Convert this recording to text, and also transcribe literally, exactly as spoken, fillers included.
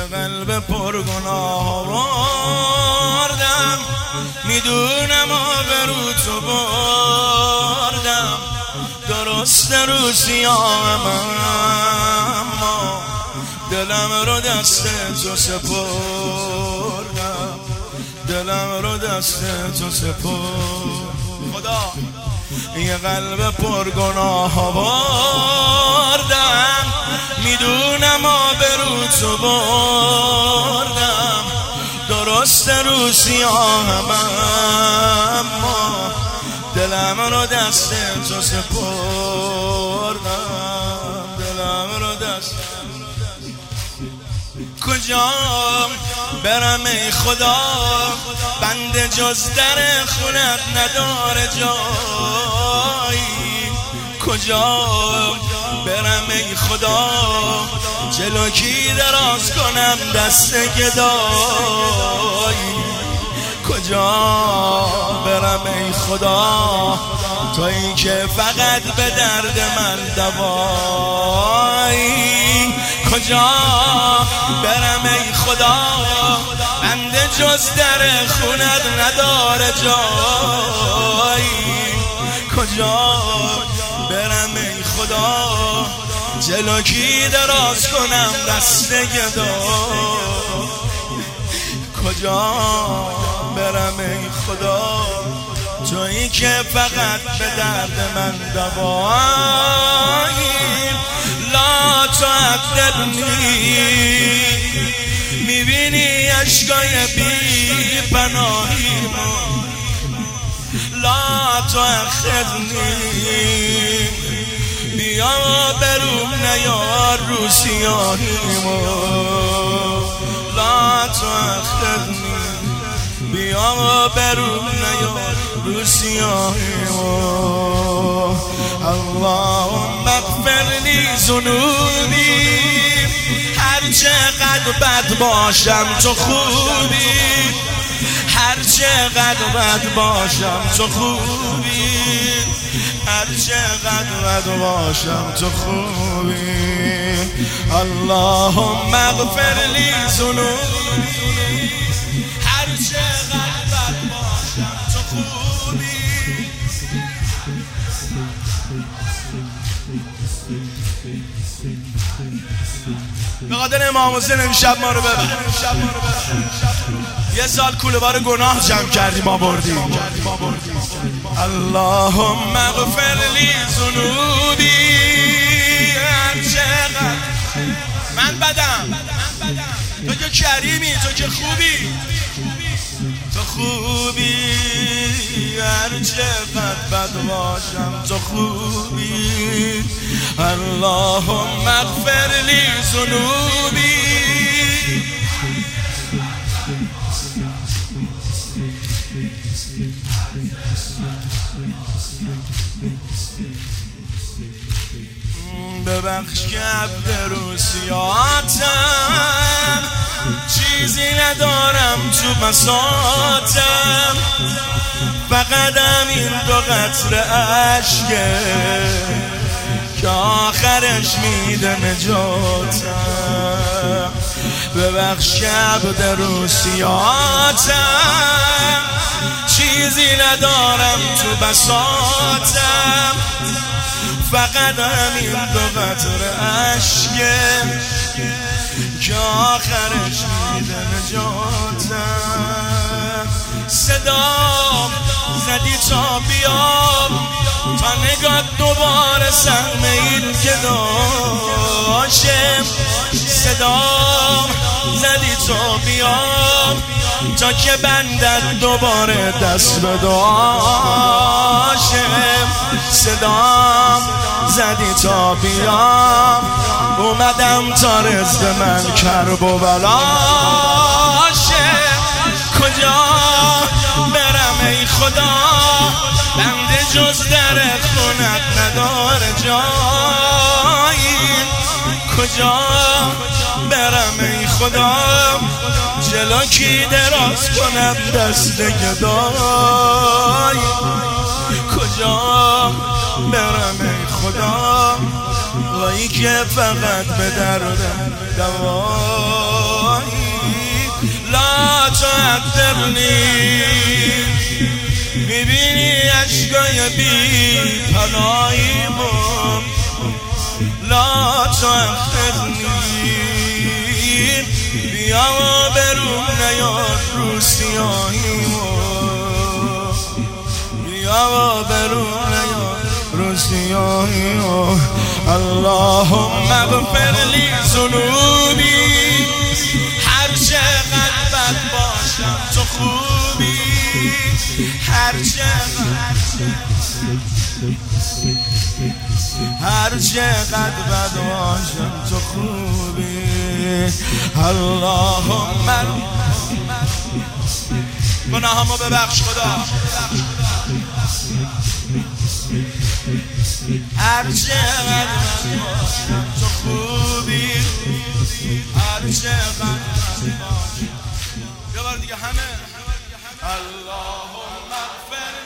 قلب پرگناه آوردم، میدونم آبرو تو بردم، درست رو سیاهم اما دلم رو دست تو سپردم، دلم رو دست تو سپردم. خدا یه قلب پرگناه آوردم، میدونم آبرو تو بردم، درست رو سیاهم اما دلم رو دست تو سپردم، دلم رو دست. کجا برم ای خدا، بنده جز در خونت نداره جایی. کجا برم ای خدا، جلو کی دراز کنم دست گدایی. کجا برم ای خدا، تویی که فقط به درد من دوایی. کجا برم ای خدا، بنده جز در خونت نداره جایی. کجا برم ای خدا، جلو کی دراز کنم دست گدایی. کجا برم ای خدا، تویی که فقط به درد من دوایی. لا تعذبنی، میبینی عشقای بی پناهیمو. لا تؤاخذنی، بیا بروم نیار رو سیاهیمو. لا تؤاخذنی، بیا بروم نیار رو سیاهیمو. اللهم اغفر لی ذنوبی، هر چقدر بد باشم تو خوبی، هر چقدر بد باشم تو خوبی، هر چقدر بد باشم تو خوبی. اللهم اغفر لی ذنوبی، هر چقدر بد باشم تو خوبی. به قدر امام حسین امشب ما رو ببر. یه سال کوله بار گناه جمع کردیم ما بردیم. اللهم اغفر لی ذنوبی، هر چقدر من بدم، تو که کریمی، تو که خوبی، تو خوبی، هر چقدر بد باشم تو خوبی. اللهم اغفر لی ذنوبی. ببخش که عبد روسیاتم، چیزی ندارم تو بساطم، فقط این دو قطره عشقه که آخرش میده نجاتم. ببخش که عبد روسیاتم، چیزی ندارم تو بساطم، فقط همین دو قطره عشقه که آخرش میده نجاتم. صدا زدی تا بیام، تا نگاه دوباره سهم این که داشتم. صدا زدی تا بیام، تا که بندت دوباره دست به داشتم. صدا زدی تا بیام، اومدم تا رزق من کرب و بلاشه. کجا برم ای خدا، بنده جز در خونت نداره جایی. کجا برم ای خدا، جلو کی دراز کنم دست گدایی. کجا برم ای خدا، وایی که فقط به دردم دوایی. خاطرنی میبینی عشقای بی پناهیمو لا تؤاخذنی بیا و برون نیار رو سیاهیمو بیا و برون نیار رو سیاهیمو اللهم اغفر لی ذنوبی هر چقدر بد باشم تو خوبی هر چقدر هر چقدر بد باشم تو خوبی اللهم گناهامو ببخش خدا هر چقدر بد باشم تو خوبی هر چقدر بد باشم یه بار دیگه همه اللهم اغفر